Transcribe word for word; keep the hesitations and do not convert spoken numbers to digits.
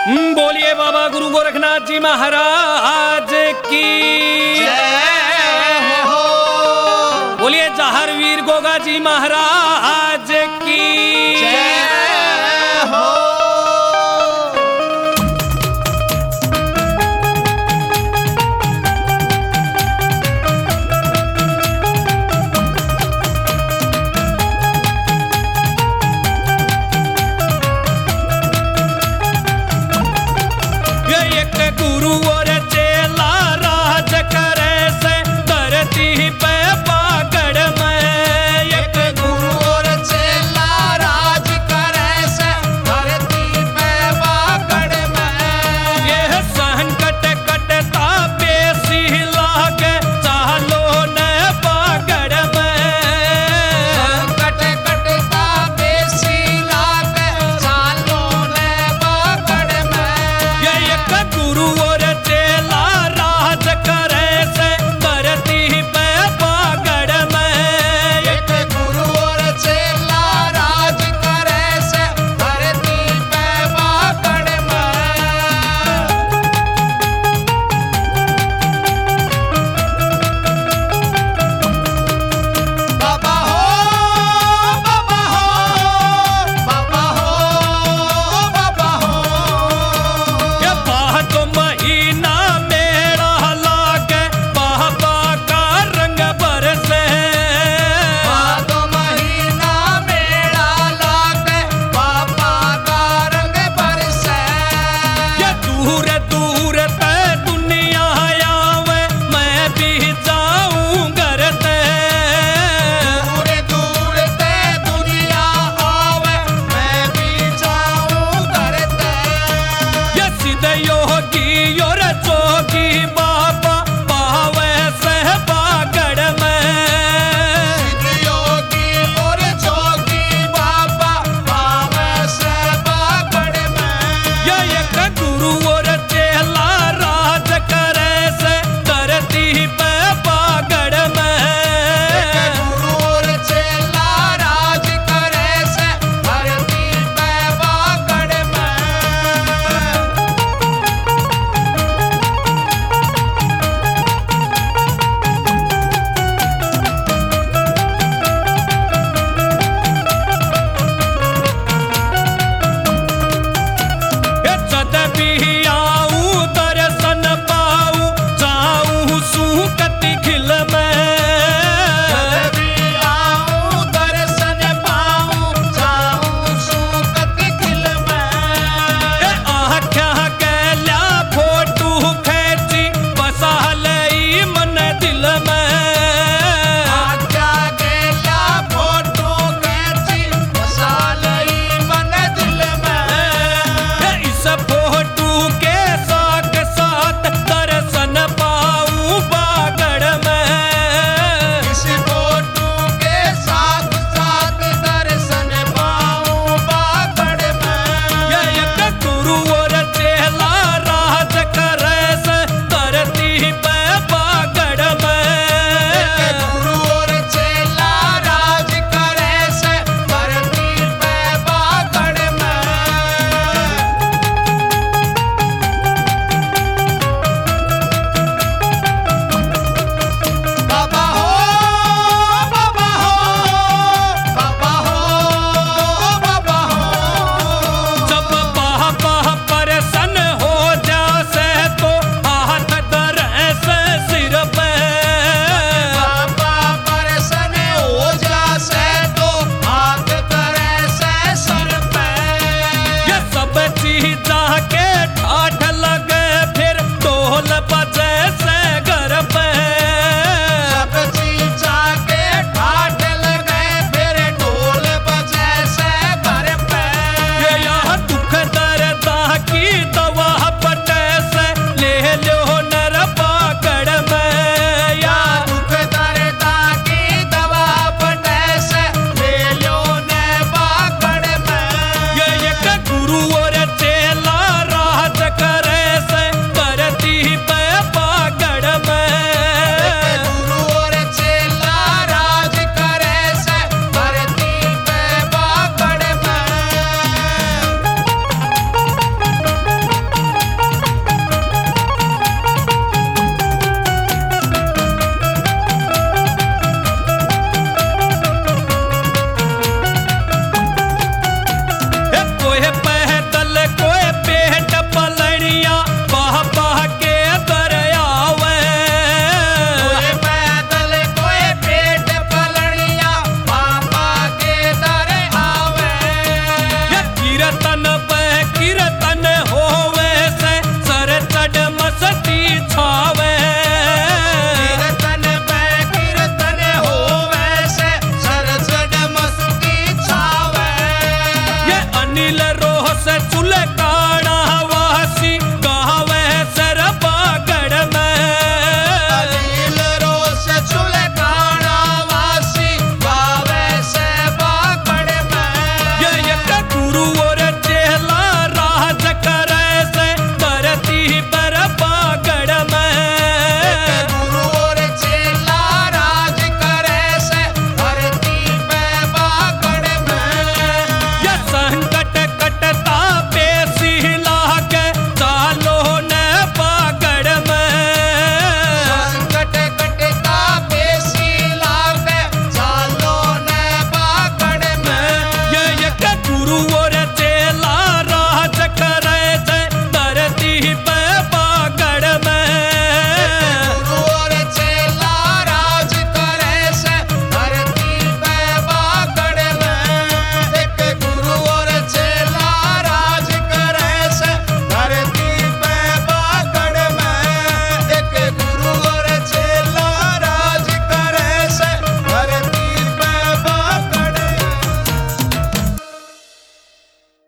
बोलिए बाबा गुरु गोरखनाथ जी महाराज की जय हो। बोलिए जहर वीर गोगा जी महाराज की जय हो। गुरु और चेला राज करे से धरती पे पागड़ में। एक गुरु और चेला राज करे से धरती पे पागड़ में। यह संकट कटता बेसी लागे चालो ने पागड़ में। संकट कटता बेसी लागे चालो ने पागड़ में। ये एक गुरु और नील रोह से चुले काड़ा वासी गावे सर बागड़ में नील रोस चुले काड़ा वासी गावे से बागड़ में ये एक गुरु और चेला राज करे से धरती पर बागड़ में गुरु और चेला राज करे से धरती पे बागड़ में ये संकट कटता पेशी लागे चालो ने बागड़ में संकट कटता पेशी लागे चालो ने बागड़ में ये एक गुरु